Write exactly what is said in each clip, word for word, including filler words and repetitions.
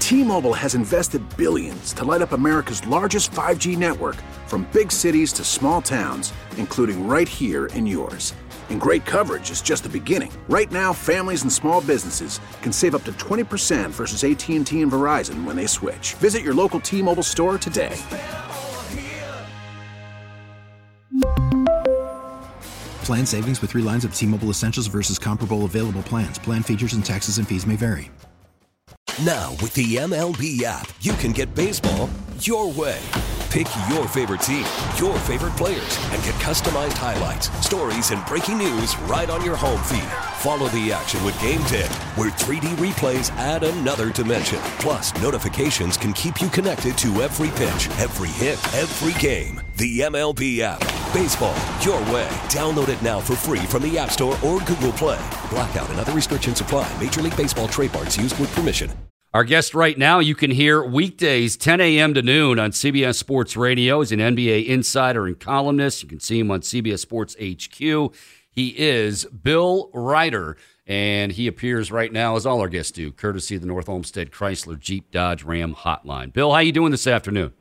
T-Mobile has invested billions to light up America's largest five G network, from big cities to small towns, including right here in yours. And great coverage is just the beginning. Right now, families and small businesses can save up to twenty percent versus A T and T and Verizon when they switch. Visit your local T-Mobile store today. Plan savings with three lines of T-Mobile Essentials versus comparable available plans. Plan features and taxes and fees may vary. Now, with the M L B app, you can get baseball your way. Pick your favorite team, your favorite players, and get customized highlights, stories, and breaking news right on your home feed. Follow the action with Game Day, where three D replays add another dimension. Plus, notifications can keep you connected to every pitch, every hit, every game. The M L B app. Baseball your way. Download it now for free from the App Store or Google Play. Blackout and other restrictions apply. Major League Baseball trademarks used with permission. Our guest right now, you can hear weekdays ten a.m. to noon on C B S Sports Radio. He's an N B A insider and columnist. You can see him on C B S Sports H Q. He is Bill Reiter, and he appears right now, as all our guests do, courtesy of the North Olmsted Chrysler Jeep Dodge Ram hotline. Bill, how you doing this afternoon?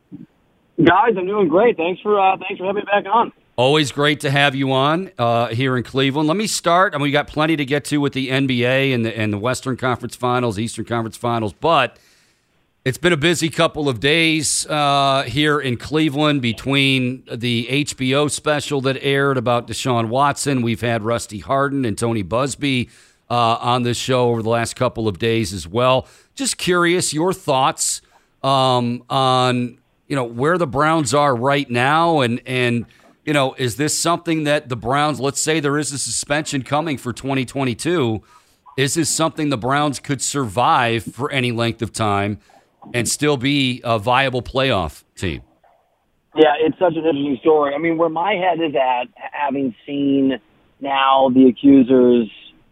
Guys, I'm doing great. Thanks for uh, thanks for having me back on. Always great to have you on uh, here in Cleveland. Let me start. I mean, we got plenty to get to with the N B A and the, and the Western Conference Finals, Eastern Conference Finals, but it's been a busy couple of days uh, here in Cleveland between the H B O special that aired about Deshaun Watson. We've had Rusty Hardin and Tony Busby uh, on this show over the last couple of days as well. Just curious, your thoughts um, on you know where the Browns are right now, and and. You know, is this something that the Browns, let's say there is a suspension coming for twenty twenty-two, is this something the Browns could survive for any length of time and still be a viable playoff team? Yeah, it's such an interesting story. I mean, where my head is at, having seen now the accusers'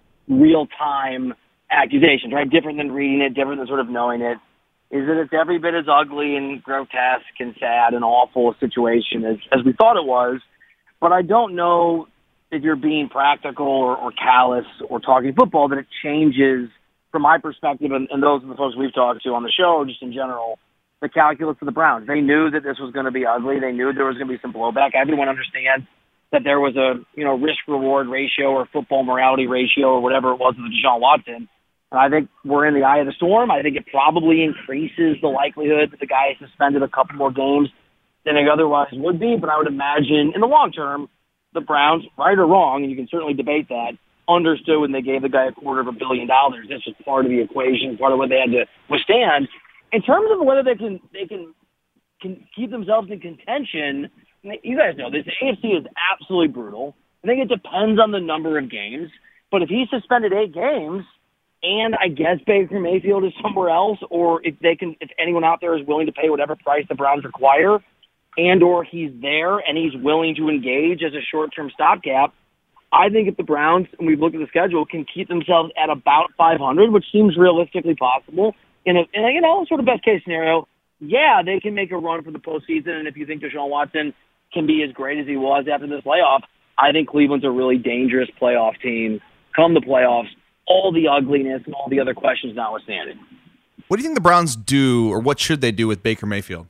real-time accusations, right, different than reading it, different than sort of knowing it, is that it's every bit as ugly and grotesque and sad and awful a situation as, as we thought it was. But I don't know if you're being practical or, or callous or talking football that it changes, from my perspective and, and those of the folks we've talked to on the show, just in general, the calculus of the Browns. They knew that this was going to be ugly. They knew there was going to be some blowback. Everyone understands that there was a you know risk-reward ratio or football morality ratio or whatever it was with Deshaun Watson. And I think we're in the eye of the storm. I think it probably increases the likelihood that the guy is suspended a couple more games than it otherwise would be. But I would imagine in the long term, the Browns, right or wrong, and you can certainly debate that, understood when they gave the guy a quarter of a billion dollars. This was part of the equation, part of what they had to withstand. In terms of whether they can they can, can keep themselves in contention, you guys know this. The A F C is absolutely brutal. I think it depends on the number of games. But if he's suspended eight games, and I guess Baker Mayfield is somewhere else, or if they can, if anyone out there is willing to pay whatever price the Browns require, and or he's there and he's willing to engage as a short-term stopgap, I think if the Browns, and we've looked at the schedule, can keep themselves at about five hundred, which seems realistically possible, in a, in a you know, sort of best-case scenario, yeah, they can make a run for the postseason, and if you think Deshaun Watson can be as great as he was after this layoff, I think Cleveland's a really dangerous playoff team come the playoffs, all the ugliness and all the other questions notwithstanding. What do you think the Browns do, or what should they do with Baker Mayfield?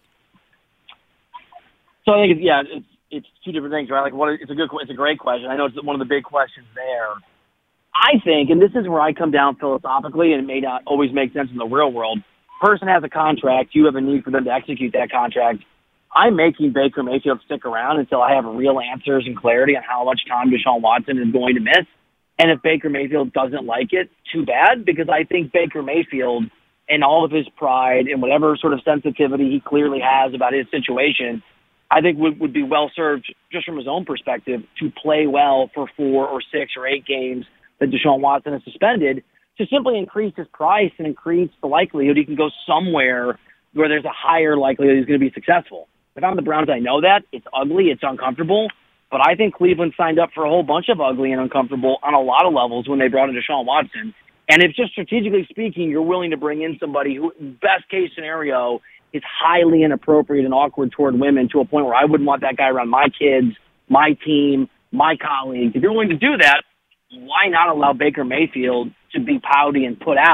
So I think, it's, yeah, it's it's two different things, right? Like, what? It's a good, it's a great question. I know it's one of the big questions there. I think, and this is where I come down philosophically, and it may not always make sense in the real world. Person has a contract. You have a need for them to execute that contract. I'm making Baker Mayfield stick around until I have real answers and clarity on how much time Deshaun Watson is going to miss. And if Baker Mayfield doesn't like it, too bad, because I think Baker Mayfield and all of his pride and whatever sort of sensitivity he clearly has about his situation, I think would, would be well served just from his own perspective to play well for four or six or eight games that Deshaun Watson is suspended, to simply increase his price and increase the likelihood he can go somewhere where there's a higher likelihood he's going to be successful. If I'm the Browns, I know that. It's ugly. It's uncomfortable. But I think Cleveland signed up for a whole bunch of ugly and uncomfortable on a lot of levels when they brought in Deshaun Watson. And if just strategically speaking, you're willing to bring in somebody who, best case scenario, is highly inappropriate and awkward toward women to a point where I wouldn't want that guy around my kids, my team, my colleagues. If you're willing to do that, why not allow Baker Mayfield to be pouty and put out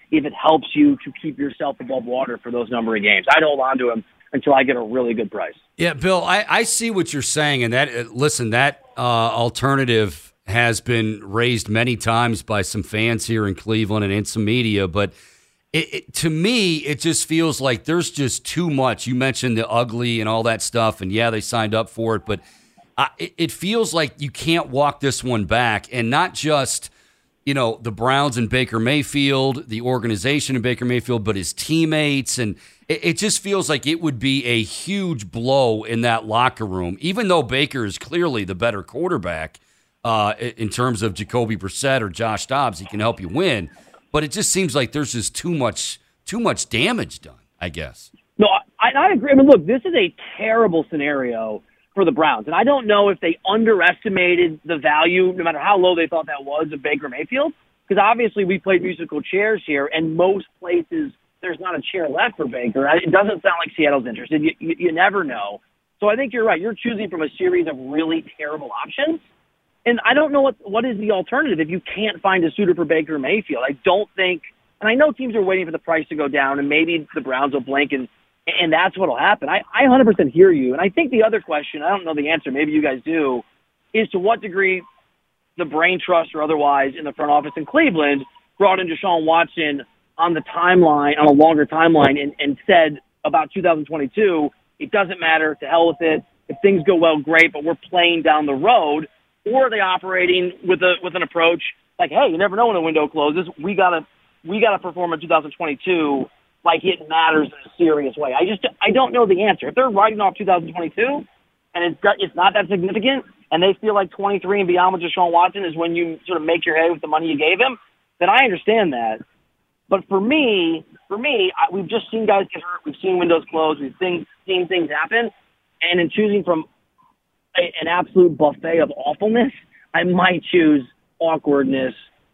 if it helps you to keep yourself above water for those number of games. I'd hold on to him until I get a really good price. Yeah, Bill, I, I see what you're saying, and that uh, listen, that uh, alternative has been raised many times by some fans here in Cleveland and in some media, but it, it, to me, it just feels like there's just too much. You mentioned the ugly and all that stuff, and yeah, they signed up for it, but I, it, it feels like you can't walk this one back, and not just you know, the Browns and Baker Mayfield, the organization of Baker Mayfield, but his teammates. And it, it just feels like it would be a huge blow in that locker room, even though Baker is clearly the better quarterback uh, in terms of Jacoby Brissett or Josh Dobbs. He can help you win. But it just seems like there's just too much too much damage done, I guess. No, I, I agree. I mean, look, this is a terrible scenario for the Browns. And I don't know if they underestimated the value, no matter how low they thought that was, of Baker Mayfield. Because obviously we played musical chairs here, and most places there's not a chair left for Baker. It doesn't sound like Seattle's interested. You, you, you never know. So I think you're right. You're choosing from a series of really terrible options. And I don't know what what is the alternative if you can't find a suitor for Baker Mayfield. I don't think, and I know teams are waiting for the price to go down, and maybe the Browns will blink and And that's what will happen. I, I one hundred percent hear you. And I think the other question, I don't know the answer, maybe you guys do, is to what degree the brain trust or otherwise in the front office in Cleveland brought in Deshaun Watson on the timeline, on a longer timeline, and, and said about two thousand twenty-two, it doesn't matter, to hell with it. If things go well, great, but we're playing down the road. Or are they operating with a with an approach like, hey, you never know when the window closes. We gotta we gotta perform in two thousand twenty-two like it matters in a serious way. I just I don't know the answer. If they're writing off two thousand twenty-two and it's it's not that significant, and they feel like twenty-three and beyond with Deshaun Watson is when you sort of make your hay with the money you gave him, then I understand that. But for me, for me, I, we've just seen guys get hurt. We've seen windows close. We've seen, seen things happen. And in choosing from a, an absolute buffet of awfulness, I might choose awkwardness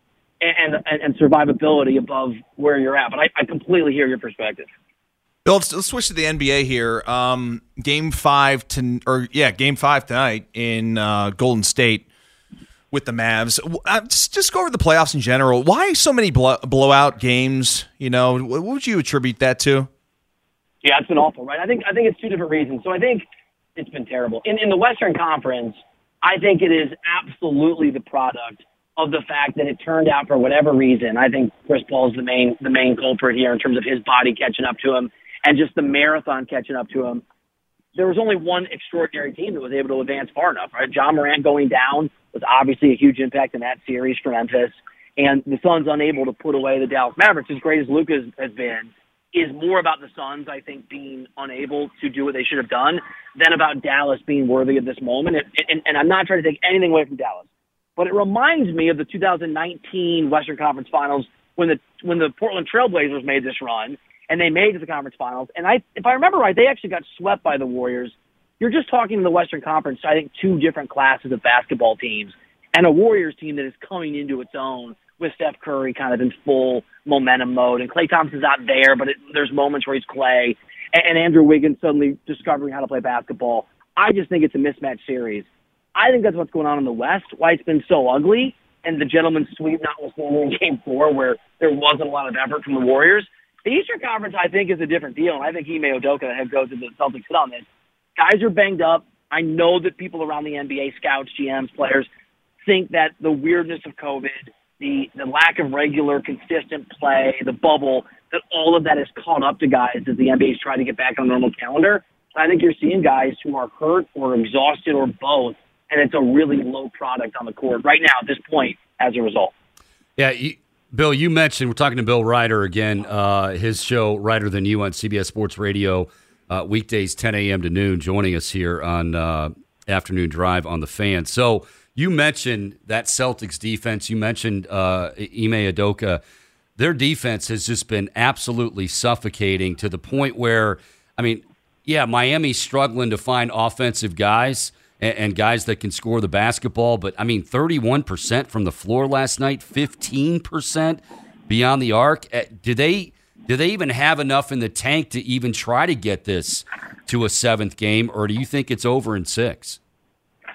and, and, and survivability above where you're at. But I, I completely hear your perspective. Bill, let's, let's switch to the N B A here. Um, game five to, or yeah, game five tonight in uh, Golden State with the Mavs. Uh, just, just go over the playoffs in general. Why so many blow, blowout games? You know, what would you attribute that to? Yeah, it's been awful, right? I think I think it's two different reasons. So I think it's been terrible. In in the Western Conference, I think it is absolutely the product of the fact that it turned out for whatever reason. I think Chris Paul is the main the main culprit here in terms of his body catching up to him and just the marathon catching up to him. There was only one extraordinary team that was able to advance far enough, right? John Morant going down was obviously a huge impact in that series for Memphis, and the Suns unable to put away the Dallas Mavericks, as great as Luka has been, is more about the Suns, I think, being unable to do what they should have done than about Dallas being worthy of this moment. And, and, and I'm not trying to take anything away from Dallas, but it reminds me of the two thousand nineteen Western Conference Finals when the when the Portland Trailblazers made this run, and they made it to the conference finals. And I, if I remember right, they actually got swept by the Warriors. You're just talking in the Western Conference, I think, two different classes of basketball teams, and a Warriors team that is coming into its own with Steph Curry kind of in full momentum mode. And Klay Thompson's not there, but it, there's moments where he's Klay. And, and Andrew Wiggins suddenly discovering how to play basketball. I just think it's a mismatched series. I think that's what's going on in the West, why it's been so ugly, and the gentleman's sweep notwithstanding in Game four where there wasn't a lot of effort from the Warriors. The Eastern Conference, I think, is a different deal, and I think Ime Udoka, the head coach of the Celtics, hit on this. Guys are banged up. I know that people around the N B A, scouts, G Ms, players, think that the weirdness of COVID, the, the lack of regular, consistent play, the bubble, that all of that is caught up to guys as the N B A's trying to get back on a normal calendar. I think you're seeing guys who are hurt or exhausted or both, and it's a really low product on the court right now at this point as a result. Yeah, you, Bill, you mentioned, we're talking to Bill Ryder again, uh, his show, Ryder Than You, on C B S Sports Radio, uh, weekdays ten a.m. to noon, joining us here on uh, Afternoon Drive on the Fan. So you mentioned that Celtics defense. You mentioned uh, Ime Udoka. Their defense has just been absolutely suffocating to the point where, I mean, yeah, Miami's struggling to find offensive guys and, and guys that can score the basketball. But, I mean, thirty-one percent from the floor last night, fifteen percent beyond the arc. Do they do they even have enough in the tank to even try to get this to a seventh game, or do you think it's over in six? So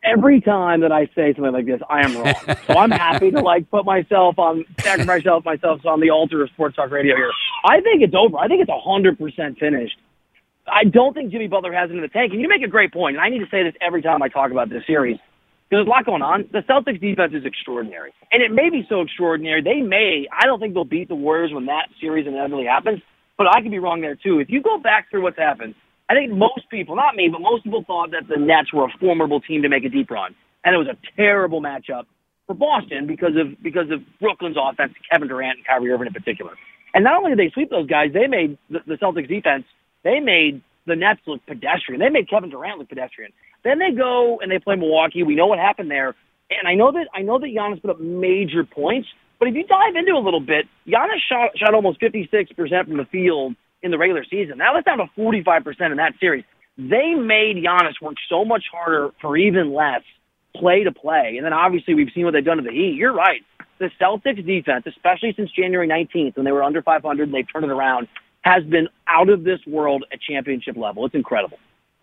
every time that I say something like this, I am wrong. So I'm happy to like put myself on, sacrifice myself, myself on the altar of Sports Talk Radio here. I think it's over. I think it's one hundred percent finished. I don't think Jimmy Butler has it in the tank. And you make a great point, and I need to say this every time I talk about this series. There's a lot going on. The Celtics defense is extraordinary. And it may be so extraordinary, they may, I don't think they'll beat the Warriors when that series inevitably happens, but I could be wrong there too. If you go back through what's happened, I think most people, not me, but most people thought that the Nets were a formidable team to make a deep run. And it was a terrible matchup for Boston because of because of Brooklyn's offense, Kevin Durant and Kyrie Irving in particular. And not only did they sweep those guys, they made the, the Celtics defense, they made the Nets look pedestrian. They made Kevin Durant look pedestrian. Then they go and they play Milwaukee. We know what happened there. And I know that I know that Giannis put up major points, but if you dive into it a little bit, Giannis shot, shot almost fifty-six percent from the field in the regular season. That was down to forty-five percent in that series. They made Giannis work so much harder for even less play to play. And then obviously we've seen what they've done to the Heat. You're right. The Celtics defense, especially since January nineteenth when they were under five hundred and they've turned it around, has been out of this world at championship level. It's incredible.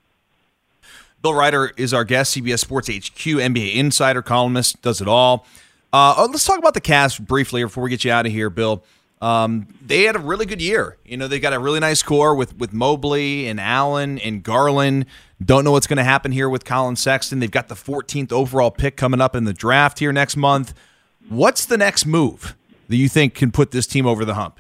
Bill Ryder is our guest, C B S Sports H Q, N B A insider, columnist, does it all. Uh, let's talk about the Cavs briefly before we get you out of here, Bill. Um, they had a really good year. You know, they got a really nice core with, with Mobley and Allen and Garland. Don't know what's going to happen here with Colin Sexton. They've got the fourteenth overall pick coming up in the draft here next month. What's the next move that you think can put this team over the hump?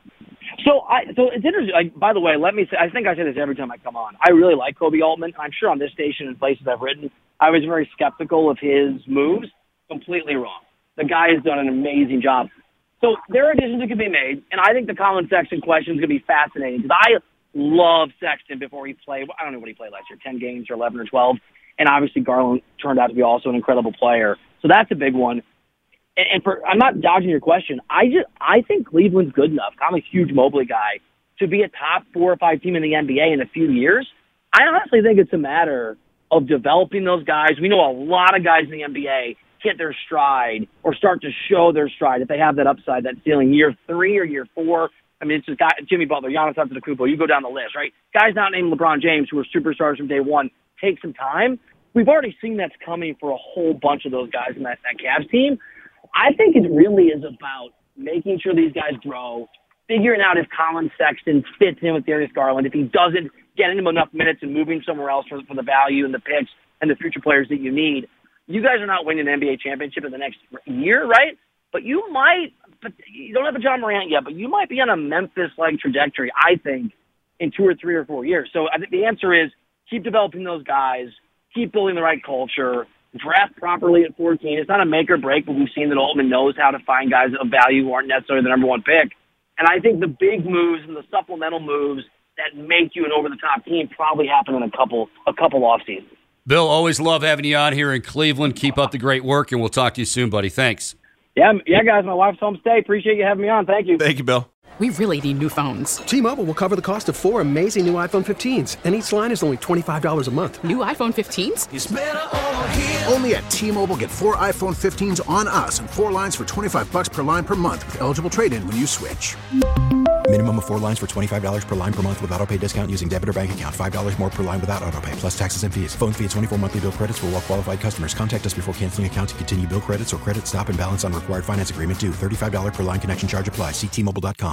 So, I, so it's interesting. Like, by the way, let me say, I think I say this every time I come on. I really like Kobe Altman. I'm sure on this station and places I've written, I was very skeptical of his moves. Completely wrong. The guy has done an amazing job. So there are additions that can be made, and I think the Colin Sexton question is going to be fascinating because I love Sexton before he played. I don't know what he played last year, ten games or eleven or twelve, and obviously Garland turned out to be also an incredible player. So that's a big one. And, and for I'm not dodging your question. I just I think Cleveland's good enough. I'm a huge Mobley guy to be a top four or five team in the N B A in a few years. I honestly think it's a matter of developing those guys. We know a lot of guys in the N B A hit their stride or start to show their stride if they have that upside, that ceiling, year three or year four. I mean, it's just got Jimmy Butler, Giannis Antetokounmpo. You go down the list, right? Guys not named LeBron James who are superstars from day one take some time. We've already seen that's coming for a whole bunch of those guys in that, that Cavs team. I think it really is about making sure these guys grow, figuring out if Colin Sexton fits in with Darius Garland, if he doesn't, getting him enough minutes and moving somewhere else for, for the value and the picks and the future players that you need. You guys are not winning an N B A championship in the next year, right? But you might, but you don't have a John Morant yet, but you might be on a Memphis-like trajectory, I think, in two or three or four years. So I think the answer is keep developing those guys, keep building the right culture, draft properly at fourteen. It's not a make or break, but we've seen that Altman knows how to find guys of value who aren't necessarily the number one pick. And I think the big moves and the supplemental moves that make you an over-the-top team probably happen in a couple a couple off seasons. Bill, always love having you on here in Cleveland. Keep up the great work, and we'll talk to you soon, buddy. Thanks. Yeah, yeah, guys. My wife's home stay. Appreciate you having me on. Thank you. Thank you, Bill. We really need new phones. T-Mobile will cover the cost of four amazing new iPhone fifteens, and each line is only twenty-five dollars a month. New iPhone fifteens? It's better over here. Only at T-Mobile, get four iPhone fifteens on us and four lines for twenty-five bucks per line per month with eligible trade-in when you switch. Minimum of four lines for twenty-five dollars per line per month with autopay discount using debit or bank account. five dollars more per line without autopay, plus taxes and fees. Phone fee at twenty-four monthly bill credits for well-qualified customers. Contact us before canceling account to continue bill credits or credit stop and balance on required finance agreement due. thirty-five dollars per line connection charge applies. See T Mobile dot com.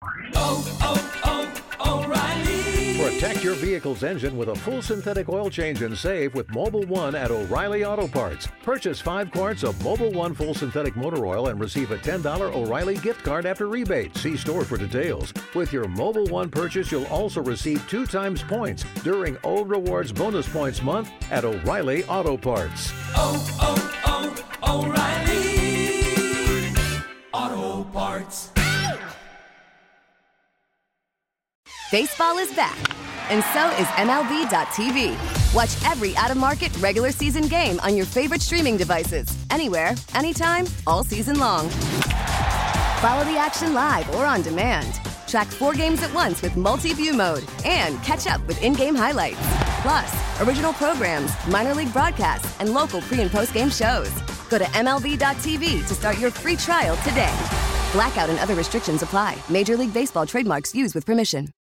Oh, oh, oh, O'Reilly. Protect your vehicle's engine with a full synthetic oil change and save with Mobil one at O'Reilly Auto Parts. Purchase five quarts of Mobil one full synthetic motor oil and receive a ten dollars O'Reilly gift card after rebate. See store for details. With your Mobil one purchase, you'll also receive two times points during O Rewards Bonus Points Month at O'Reilly Auto Parts. Oh, oh, oh, O'Reilly Auto Parts. Baseball is back, and so is M L B dot T V. Watch every out-of-market regular season game on your favorite streaming devices, anywhere, anytime, all season long. Follow the action live or on demand. Track four games at once with multi-view mode and catch up with in-game highlights. Plus, original programs, minor league broadcasts, and local pre- and post-game shows. Go to M L B dot T V to start your free trial today. Blackout and other restrictions apply. Major League Baseball trademarks used with permission.